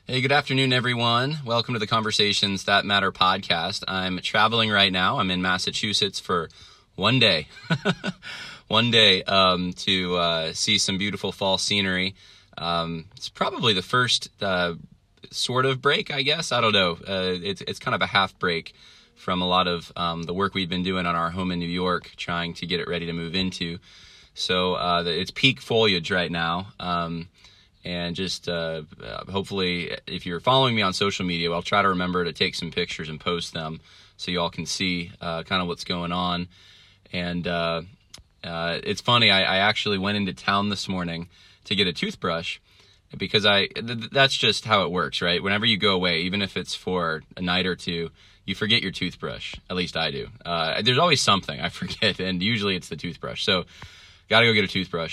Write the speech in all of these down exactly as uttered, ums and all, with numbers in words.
Hey, good afternoon, everyone. Welcome to the Conversations That Matter podcast. I'm traveling right now. I'm in Massachusetts for one day, one day um, to uh, see some beautiful fall scenery. Um, it's probably the first uh, sort of break, I guess. I don't know. Uh, it's it's kind of a half break from a lot of um, the work we've been doing on our home in New York, trying to get it ready to move into. So uh, it's peak foliage right now. Um, And just uh, hopefully, if you're following me on social media, I'll try to remember to take some pictures and post them so you all can see uh, kind of what's going on. And uh, uh, it's funny, I, I actually went into town this morning to get a toothbrush because I th- that's just how it works, right? Whenever you go away, even if it's for a night or two, you forget your toothbrush. At least I do. Uh, there's always something I forget, and usually it's the toothbrush. So got to go get a toothbrush.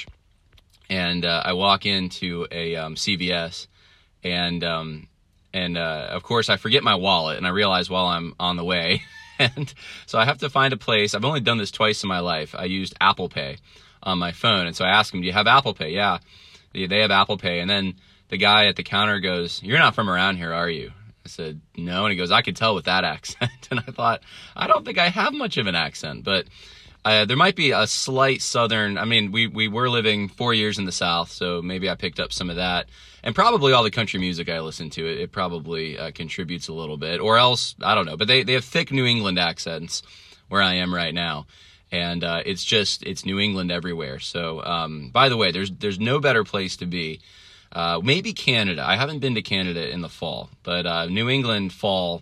And uh, I walk into a um, C V S, and um, and uh, of course I forget my wallet, and I realize while I'm on the way, and so I have to find a place. I've only done this twice in my life. I used Apple Pay on my phone, and so I asked him, "Do you have Apple Pay?" Yeah, they have Apple Pay. And then the guy at the counter goes, "You're not from around here, are you?" I said, "No," and he goes, "I could tell with that accent." And I thought, I don't think I have much of an accent, but. Uh, there might be a slight southern, I mean, we, we were living four years in the South, so maybe I picked up some of that. And probably all the country music I listen to, it, it probably uh, contributes a little bit. Or else, I don't know. But they, they have thick New England accents where I am right now. And uh, it's just, it's New England everywhere. So, um, by the way, there's there's no better place to be. Uh, maybe Canada. I haven't been to Canada in the fall. But uh, New England fall...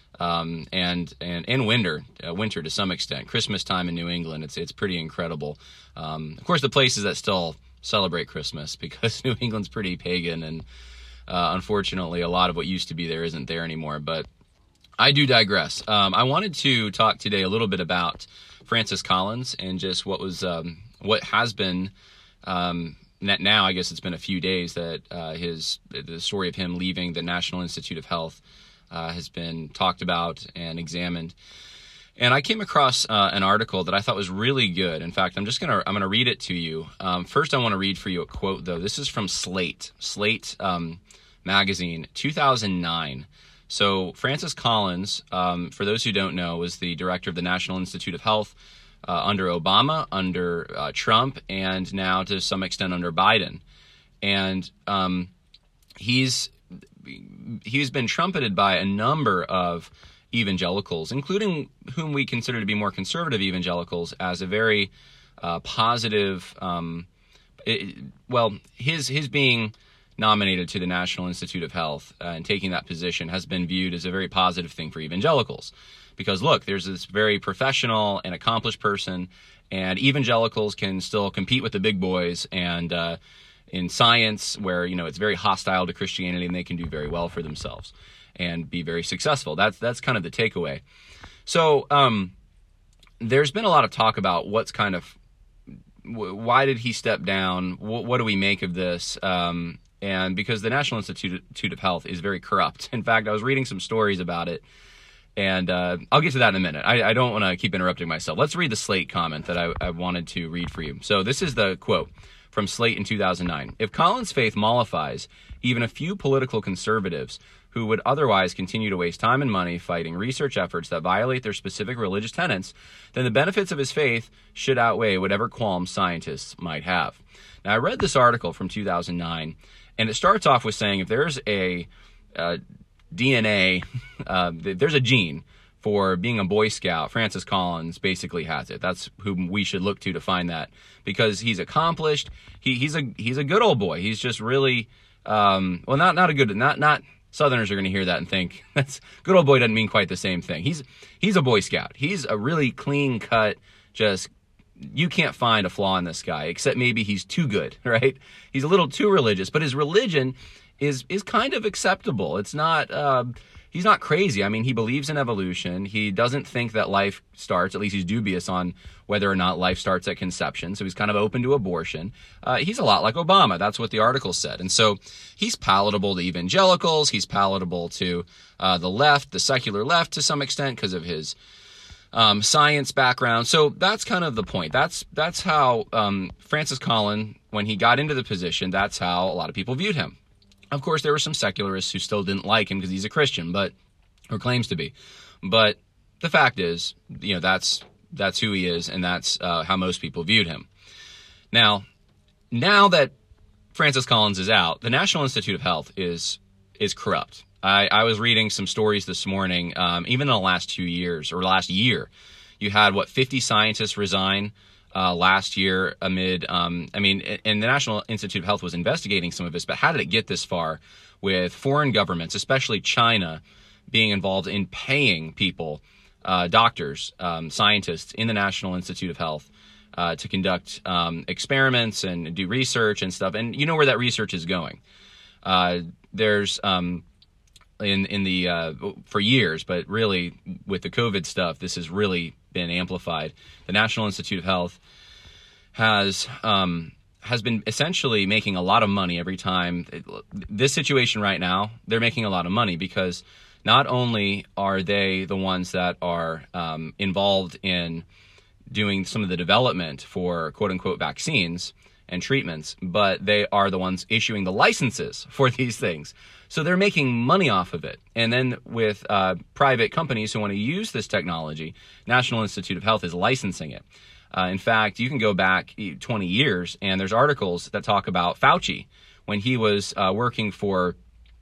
Um, and, and, and winter, uh, winter to some extent, Christmas time in New England, it's, it's pretty incredible. Um, of course, the places that still celebrate Christmas because New England's pretty pagan and, uh, unfortunately a lot of what used to be there isn't there anymore, but I do digress. Um, I wanted to talk today a little bit about Francis Collins and just what was, um, what has been, um, now, I guess it's been a few days that, uh, his, the story of him leaving the National Institute of Health Uh, has been talked about and examined. And I came across uh, an article that I thought was really good. In fact, I'm just going to, I'm going to read it to you. Um, first, I want to read for you a quote, though. This is from Slate, Slate um, magazine, two thousand nine. So Francis Collins, um, for those who don't know, was the director of the National Institute of Health uh, under Obama, under uh, Trump, and now to some extent under Biden. And um, he's he's been trumpeted by a number of evangelicals, including whom we consider to be more conservative evangelicals, as a very uh, positive, um, it, well, his his being nominated to the National Institute of Health uh, and taking that position has been viewed as a very positive thing for evangelicals. Because, look, there's this very professional and accomplished person, and evangelicals can still compete with the big boys, and uh in science, where, you know, it's very hostile to Christianity, and they can do very well for themselves and be very successful. That's that's kind of the takeaway. So um, there's been a lot of talk about what's kind of, w- why did he step down? W- what do we make of this? Um, and because the National Institute of Health is very corrupt. In fact, I was reading some stories about it, and uh, I'll get to that in a minute. I, I don't want to keep interrupting myself. Let's read the Slate comment that I, I wanted to read for you. So this is the quote from Slate in two thousand nine. If Collins' faith mollifies even a few political conservatives who would otherwise continue to waste time and money fighting research efforts that violate their specific religious tenets, then the benefits of his faith should outweigh whatever qualms scientists might have. Now, I read this article from two thousand nine, and it starts off with saying if there's a uh, D N A, uh, there's a gene for being a Boy Scout, Francis Collins basically has it. That's whom we should look to to find that, because he's accomplished. He, he's a he's a good old boy. He's just really um, well, not not a good not not Southerners are going to hear that and think that's good old boy doesn't mean quite the same thing. He's he's a Boy Scout. He's a really clean cut. Just you can't find a flaw in this guy, except maybe he's too good, right? He's a little too religious, but his religion is is kind of acceptable. It's not. Uh, He's not crazy. I mean, he believes in evolution. He doesn't think that life starts, at least he's dubious on whether or not life starts at conception. So he's kind of open to abortion. Uh, he's a lot like Obama. That's what the article said. And so he's palatable to evangelicals. He's palatable to uh, the left, the secular left to some extent because of his um, science background. So that's kind of the point. That's that's how um, Francis Collins, when he got into the position, that's how a lot of people viewed him. Of course, there were some secularists who still didn't like him because he's a Christian, but or claims to be. But the fact is, you know, that's that's who he is, and that's uh, how most people viewed him. Now, now that Francis Collins is out, the National Institute of Health is is corrupt. I, I was reading some stories this morning, um, even in the last two years or last year, you had, what, fifty scientists resign uh, last year amid, um, I mean, and the National Institute of Health was investigating some of this, but how did it get this far with foreign governments, especially China, being involved in paying people, uh, doctors, um, scientists in the National Institute of Health uh, to conduct um, experiments and do research and stuff. And you know where that research is going. Uh, there's... Um, in in the uh, for years, but really with the COVID stuff, this has really been amplified. The National Institute of Health has um, has been essentially making a lot of money every time. This situation right now, they're making a lot of money because not only are they the ones that are um, involved in doing some of the development for quote unquote vaccines and treatments, but they are the ones issuing the licenses for these things. So they're making money off of it. And then with uh, private companies who want to use this technology, National Institute of Health is licensing it. Uh, in fact, you can go back twenty years, and there's articles that talk about Fauci when he was uh, working for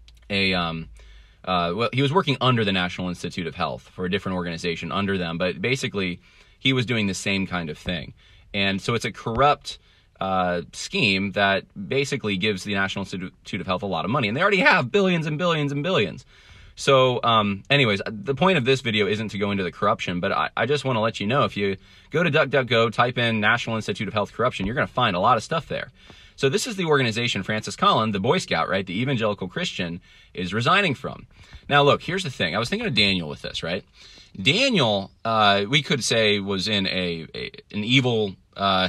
a, um, uh, well, he was working under the National Institute of Health for a different organization under them, but basically he was doing the same kind of thing. And so it's a corrupt Uh, scheme that basically gives the National Institute of Health a lot of money. And they already have billions and billions and billions. So um, anyways, the point of this video isn't to go into the corruption, but I, I just want to let you know, if you go to DuckDuckGo, type in National Institute of Health corruption, you're going to find a lot of stuff there. So this is the organization Francis Collins, the Boy Scout, right, the evangelical Christian, is resigning from. Now, look, here's the thing. I was thinking of Daniel with this, right? Daniel, uh, we could say, was in a, a an evil uh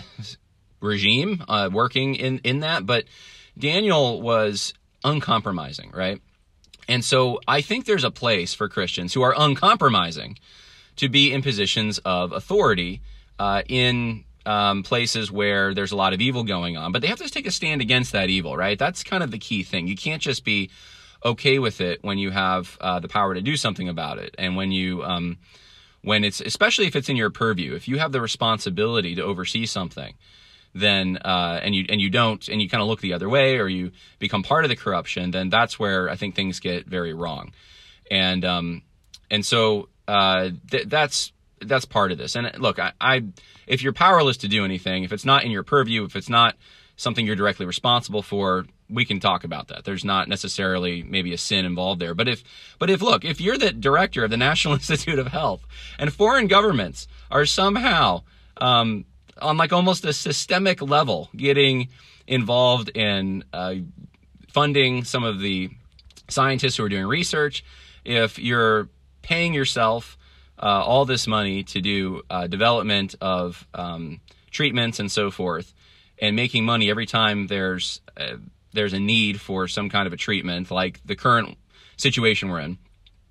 regime uh, working in, in that, but Daniel was uncompromising, right? And so I think there's a place for Christians who are uncompromising to be in positions of authority uh, in um, places where there's a lot of evil going on, but they have to take a stand against that evil, right? That's kind of the key thing. You can't just be okay with it when you have uh, the power to do something about it, and when you um, when it's, especially if it's in your purview, if you have the responsibility to oversee something, then uh, and you and you don't, and you kind of look the other way, or you become part of the corruption, then that's where I think things get very wrong. And um, and so uh, th- that's that's part of this. And look, I, I if you're powerless to do anything, if it's not in your purview, if it's not something you're directly responsible for, we can talk about that. There's not necessarily maybe a sin involved there. But if but if look, if you're the director of the National Institute of Health, and foreign governments are somehow um, on like almost a systemic level getting involved in uh, funding some of the scientists who are doing research, if you're paying yourself uh, all this money to do uh, development of um, treatments and so forth, and making money every time there's uh, there's a need for some kind of a treatment, like the current situation we're in,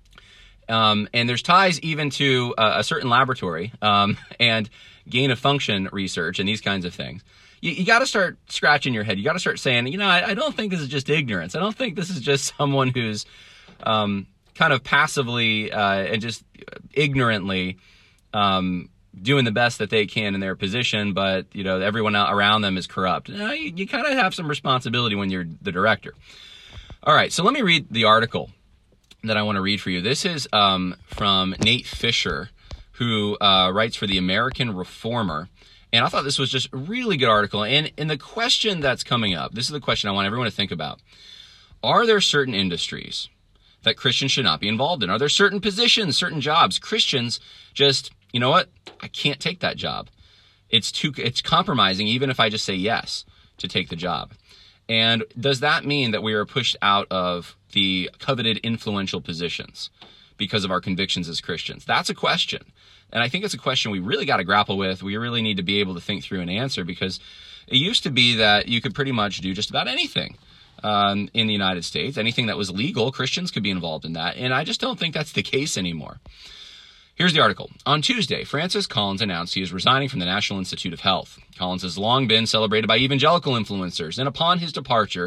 um, and there's ties even to uh, a certain laboratory um, and gain of function research and these kinds of things, you, you got to start scratching your head. You got to start saying, you know, I, I don't think this is just ignorance. I don't think this is just someone who's um, kind of passively uh, and just ignorantly um, doing the best that they can in their position, but, you know, everyone around them is corrupt. You, know, you, you kind of have some responsibility when you're the director. All right, so let me read the article that I want to read for you. This is um, from Nate Fisher, who uh, writes for the American Reformer. And I thought this was just a really good article. And, and the question that's coming up, this is the question I want everyone to think about. Are there certain industries that Christians should not be involved in? Are there certain positions, certain jobs, Christians just, you know what, I can't take that job. It's too, it's compromising even if I just say yes to take the job. And does that mean that we are pushed out of the coveted influential positions because of our convictions as Christians? That's a question. And I think it's a question we really got to grapple with. We really need to be able to think through and answer, because it used to be that you could pretty much do just about anything um, in the United States. Anything that was legal, Christians could be involved in that. And I just don't think that's the case anymore. Here's the article. On Tuesday, Francis Collins announced he is resigning from the National Institute of Health. Collins has long been celebrated by evangelical influencers, and upon his departure,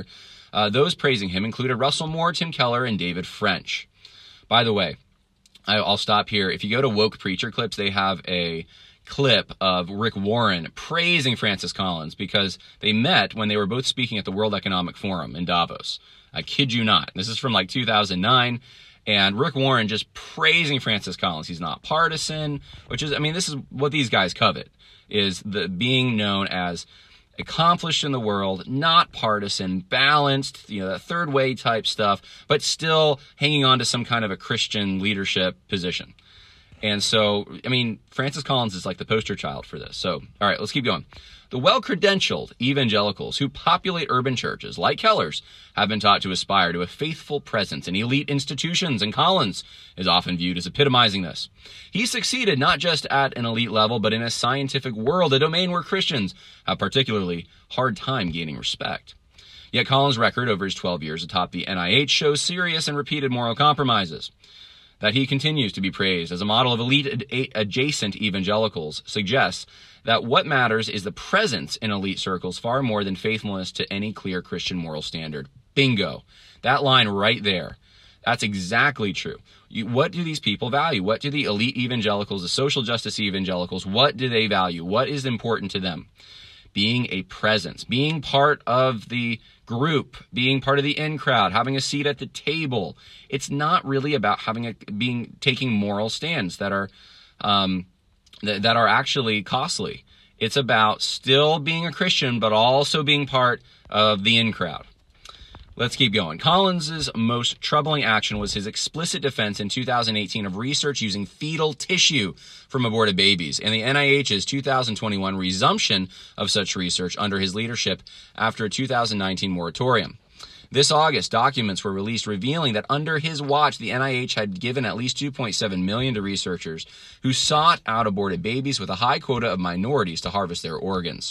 Uh, those praising him included Russell Moore, Tim Keller, and David French. By the way, I, I'll stop here. If you go to Woke Preacher Clips, they have a clip of Rick Warren praising Francis Collins because they met when they were both speaking at the World Economic Forum in Davos. I kid you not. This is from like two thousand nine. And Rick Warren just praising Francis Collins. He's not partisan, which is, I mean, this is what these guys covet, is the being known as accomplished in the world, not partisan, balanced, you know, that third way type stuff, but still hanging on to some kind of a Christian leadership position. And so, I mean, Francis Collins is like the poster child for this. So, all right, let's keep going. The well-credentialed evangelicals who populate urban churches, like Keller's, have been taught to aspire to a faithful presence in elite institutions, and Collins is often viewed as epitomizing this. He succeeded not just at an elite level, but in a scientific world, a domain where Christians have particularly hard time gaining respect. Yet Collins' record over his twelve years atop the N I H shows serious and repeated moral compromises. That he continues to be praised as a model of elite ad- adjacent evangelicals suggests that what matters is the presence in elite circles far more than faithfulness to any clear Christian moral standard. Bingo. That line right there. That's exactly true. You, what do these people value? What do the elite evangelicals, the social justice evangelicals, what do they value? What is important to them? Being a presence, being part of the group, being part of the in crowd, having a seat at the table. It's not really about having a being taking moral stands that are um, th- that are actually costly. It's about still being a Christian, but also being part of the in crowd. Let's keep going. Collins's most troubling action was his explicit defense in two thousand eighteen of research using fetal tissue from aborted babies and the N I H's two thousand twenty-one resumption of such research under his leadership after a two thousand nineteen moratorium. This August, documents were released revealing that under his watch, the N I H had given at least two point seven million dollars to researchers who sought out aborted babies with a high quota of minorities to harvest their organs.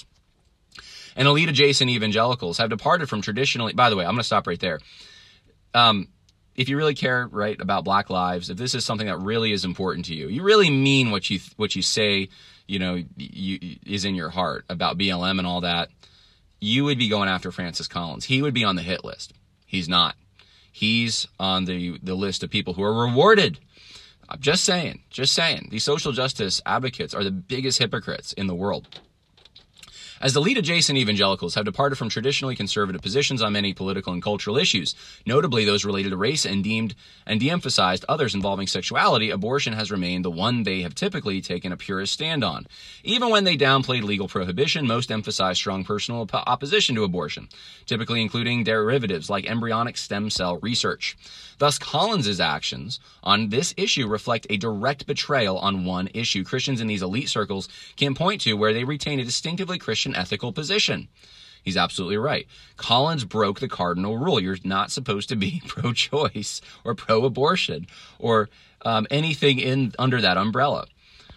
And elite adjacent evangelicals have departed from traditionally, by the way, I'm going to stop right there. Um, if you really care, right, about Black lives, if this is something that really is important to you, you really mean what you what you say, you know, you, is in your heart about B L M and all that, you would be going after Francis Collins. He would be on the hit list. He's not. He's on the, the list of people who are rewarded. I'm just saying, just saying. These social justice advocates are the biggest hypocrites in the world. As the lead adjacent evangelicals have departed from traditionally conservative positions on many political and cultural issues, notably those related to race, and deemed and de-emphasized others involving sexuality, abortion has remained the one they have typically taken a purist stand on. Even when they downplayed legal prohibition, most emphasized strong personal op- opposition to abortion, typically including derivatives like embryonic stem cell research. Thus, Collins's actions on this issue reflect a direct betrayal on one issue Christians in these elite circles can point to where they retain a distinctively Christian ethical position. He's absolutely right. Collins broke the cardinal rule. You're not supposed to be pro-choice or pro-abortion or um, anything in under that umbrella.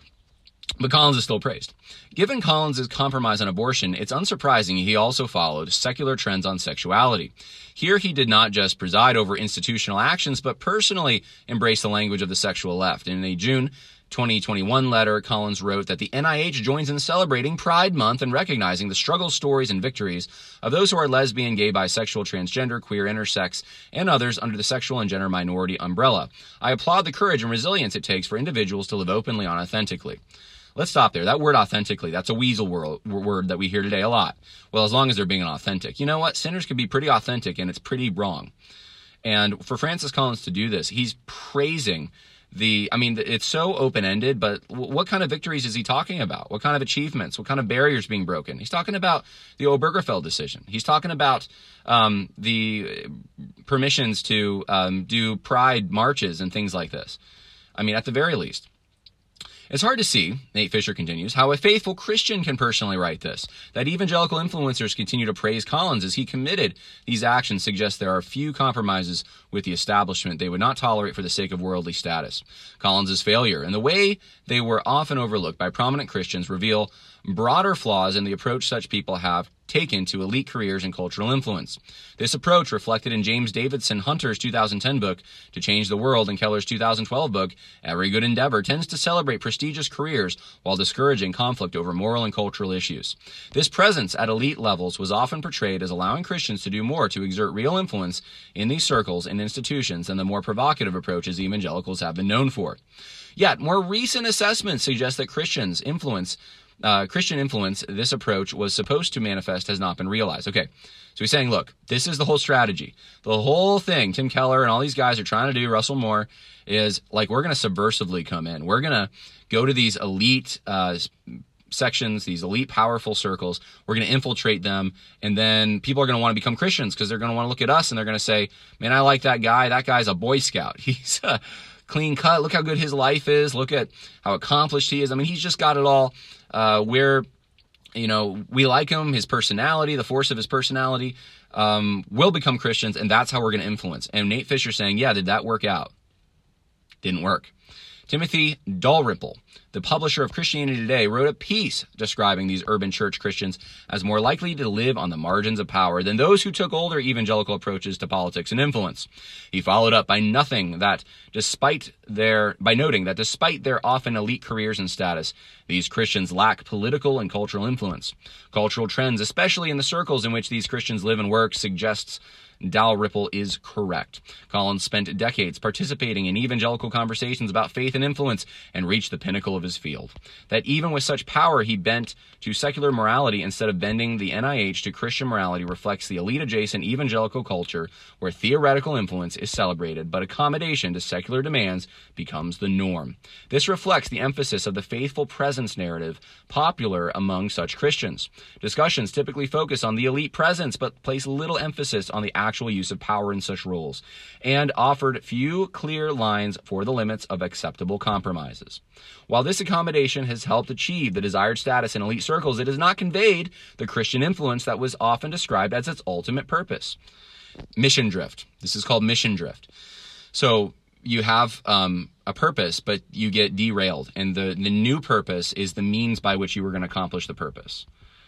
But Collins is still praised. Given Collins' compromise on abortion, it's unsurprising he also followed secular trends on sexuality. Here he did not just preside over institutional actions, but personally embrace the language of the sexual left. In a June twenty twenty-one letter, Collins wrote that the N I H joins in celebrating Pride Month and recognizing the struggles, stories, and victories of those who are lesbian, gay, bisexual, transgender, queer, intersex, and others under the sexual and gender minority umbrella. I applaud the courage and resilience it takes for individuals to live openly and authentically. Let's stop there. That word authentically, that's a weasel word, word that we hear today a lot. Well, as long as they're being authentic. You know what? Sinners can be pretty authentic, and it's pretty wrong. And for Francis Collins to do this, he's praising the, I mean, it's so open-ended, but what kind of victories is he talking about? What kind of achievements? What kind of barriers being broken? He's talking about the Obergefell decision. He's talking about um, the permissions to um, do pride marches and things like this. I mean, at the very least. It's hard to see, Nate Fisher continues, how a faithful Christian can personally write this. That evangelical influencers continue to praise Collins as he committed these actions suggests there are few compromises with the establishment they would not tolerate for the sake of worldly status. Collins' failure and the way they were often overlooked by prominent Christians reveal broader flaws in the approach such people have taken to elite careers and cultural influence. This approach, reflected in James Davidson Hunter's two thousand ten book, To Change the World, and Keller's two thousand twelve book, Every Good Endeavor, tends to celebrate prestigious careers while discouraging conflict over moral and cultural issues. This presence at elite levels was often portrayed as allowing Christians to do more to exert real influence in these circles and institutions than the more provocative approaches evangelicals have been known for. Yet, more recent assessments suggest that Christians influence Uh, Christian influence, this approach was supposed to manifest, has not been realized. Okay, so he's saying, look, this is the whole strategy. The whole thing, Tim Keller and all these guys are trying to do, Russell Moore, is like, we're going to subversively come in. We're going to go to these elite uh, sections, these elite powerful circles. We're going to infiltrate them, and then people are going to want to become Christians because they're going to want to look at us, and they're going to say, man, I like that guy. That guy's a Boy Scout. He's uh, clean cut. Look how good his life is. Look at how accomplished he is. I mean, he's just got it all. Uh, where, you know, we like him, his personality, the force of his personality, um, will become Christians, and that's how we're going to influence. And Nate Fisher saying, yeah, did that work out? Didn't work. Timothy Dalrymple, the publisher of Christianity Today, wrote a piece describing these urban church Christians as more likely to live on the margins of power than those who took older evangelical approaches to politics and influence. He followed up by nothing that despite their by noting that despite their often elite careers and status, these Christians lack political and cultural influence. Cultural trends, especially in the circles in which these Christians live and work, suggests Dalrymple is correct. Collins spent decades participating in evangelical conversations about faith and influence and reached the pinnacle of his field. That even with such power, he bent to secular morality instead of bending the N I H to Christian morality reflects the elite-adjacent evangelical culture where theoretical influence is celebrated, but accommodation to secular demands becomes the norm. This reflects the emphasis of the faithful presence narrative popular among such Christians. Discussions typically focus on the elite presence, but place little emphasis on the actual use of power in such roles, and offered few clear lines for the limits of acceptable compromises. While this accommodation has helped achieve the desired status in elite circles, it has not conveyed the Christian influence that was often described as its ultimate purpose. Mission drift. This is called mission drift. So you have um, a purpose, but you get derailed, and the, the new purpose is the means by which you were going to accomplish the purpose.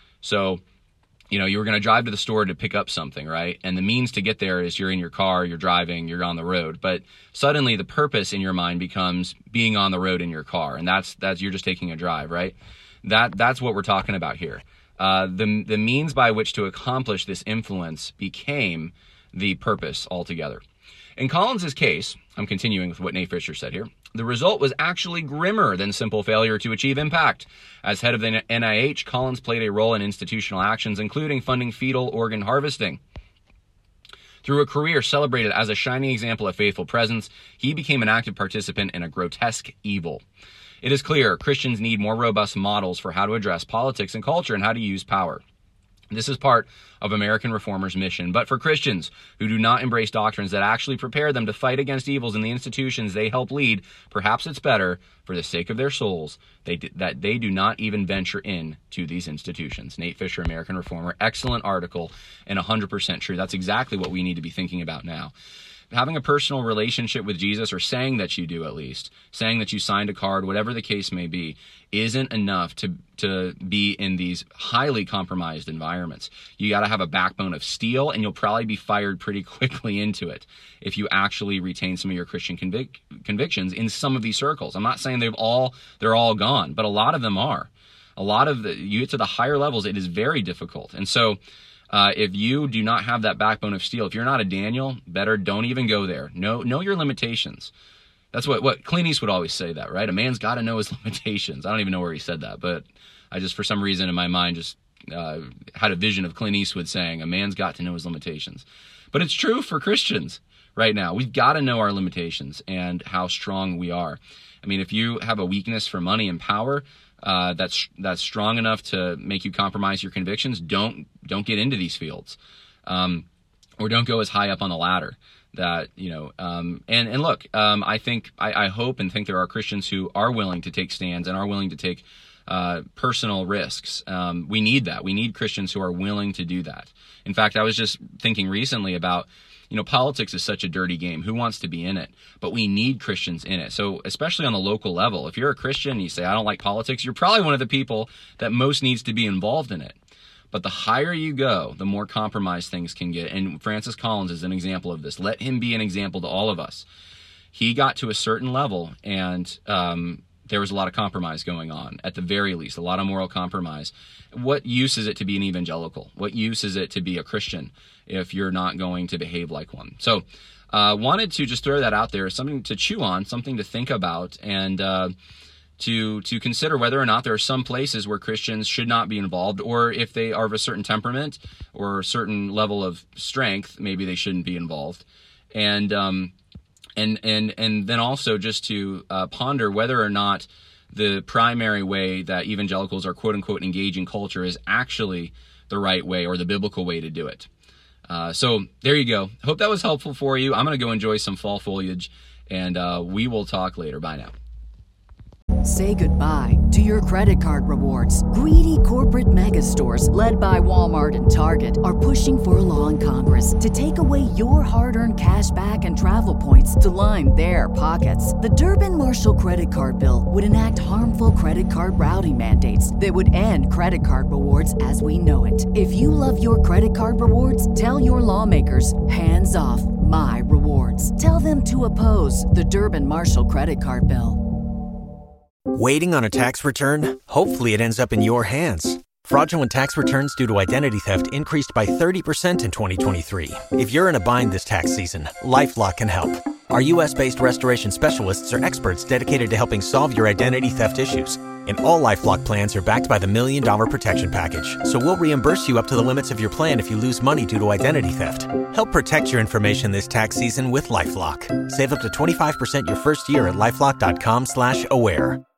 So you know, you were going to drive to the store to pick up something, right? And the means to get there is you're in your car, you're driving, you're on the road. But suddenly the purpose in your mind becomes being on the road in your car. And that's, that's, you're just taking a drive, right? That, that's what we're talking about here. Uh, the, the means by which to accomplish this influence became the purpose altogether. In Collins's case, I'm continuing with what Nate Fisher said here, the result was actually grimmer than simple failure to achieve impact. As head of the N I H, Collins played a role in institutional actions, including funding fetal organ harvesting. Through a career celebrated as a shining example of faithful presence, he became an active participant in a grotesque evil. It is clear Christians need more robust models for how to address politics and culture and how to use power. This is part of American reformers' mission. But for Christians who do not embrace doctrines that actually prepare them to fight against evils in the institutions they help lead, perhaps it's better, for the sake of their souls, they d- that they do not even venture in to these institutions. Nate Fisher, American Reformer, excellent article and one hundred percent true. That's exactly what we need to be thinking about now. Having a personal relationship with Jesus, or saying that you do at least, saying that you signed a card, whatever the case may be, isn't enough to to be in these highly compromised environments. You got to have a backbone of steel, and you'll probably be fired pretty quickly into it if you actually retain some of your Christian convic- convictions in some of these circles. I'm not saying they've all they're all gone, but a lot of them are. A lot of the you get to the higher levels, it is very difficult, and so. Uh, if you do not have that backbone of steel, if you're not a Daniel, better don't even go there. Know, know your limitations. That's what, what Clint Eastwood would always say that, right? A man's got to know his limitations. I don't even know where he said that, but I just, for some reason in my mind, just uh, had a vision of Clint Eastwood saying, a man's got to know his limitations. But it's true for Christians right now. We've got to know our limitations and how strong we are. I mean, if you have a weakness for money and power, Uh, that's that's strong enough to make you compromise your convictions, don't don't get into these fields, um, or don't go as high up on the ladder. That you know, um, and and look, um, I think I, I hope and think there are Christians who are willing to take stands and are willing to take uh, personal risks. Um, we need that. We need Christians who are willing to do that. In fact, I was just thinking recently about. You know, politics is such a dirty game. Who wants to be in it? But we need Christians in it. So especially on the local level, if you're a Christian and you say, I don't like politics, you're probably one of the people that most needs to be involved in it. But the higher you go, the more compromised things can get. And Francis Collins is an example of this. Let him be an example to all of us. He got to a certain level, and um, there was a lot of compromise going on, at the very least, a lot of moral compromise. What use is it to be an evangelical? What use is it to be a Christian if you're not going to behave like one? So uh, wanted to just throw that out there, something to chew on, something to think about, and uh, to to consider whether or not there are some places where Christians should not be involved, or if they are of a certain temperament or a certain level of strength, maybe they shouldn't be involved. And um, and and and then also just to uh, ponder whether or not the primary way that evangelicals are quote unquote engaging culture is actually the right way or the biblical way to do it. Uh, so there you go. Hope that was helpful for you. I'm going to go enjoy some fall foliage, and uh, we will talk later. Bye now. Say goodbye to your credit card rewards. Greedy corporate mega stores, led by Walmart and Target, are pushing for a law in Congress to take away your hard-earned cash back and travel points to line their pockets. The Durbin-Marshall credit card bill would enact harmful credit card routing mandates that would end credit card rewards as we know it. If you love your credit card rewards, tell your lawmakers, hands off my rewards. Tell them to oppose the Durbin-Marshall credit card bill. Waiting on a tax return? Hopefully it ends up in your hands. Fraudulent tax returns due to identity theft increased by thirty percent in twenty twenty-three. If you're in a bind this tax season, LifeLock can help. Our U S-based restoration specialists are experts dedicated to helping solve your identity theft issues. And all LifeLock plans are backed by the Million Dollar Protection Package. So we'll reimburse you up to the limits of your plan if you lose money due to identity theft. Help protect your information this tax season with LifeLock. Save up to twenty-five percent your first year at LifeLock.com slash aware.